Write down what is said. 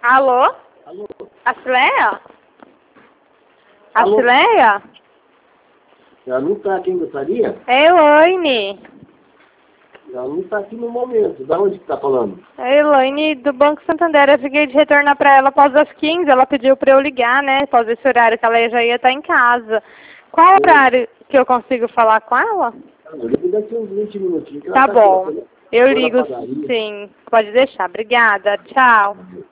Alô? Alô? A Cileia? A Alô? Cileia? Ela não está aqui, gostaria? É Elaine. Ela não está aqui no momento. Da onde que está falando? É Elaine do Banco Santander. Eu fiquei de retornar para ela após as 15. Ela pediu para eu ligar, né? Após esse horário que ela já ia estar em casa. Qual horário que eu consigo falar com ela? Eu ligo daqui uns 20 minutinhos. Tá bom. Eu Foi na ligo padaria. sim. Pode deixar. Obrigada. Tchau.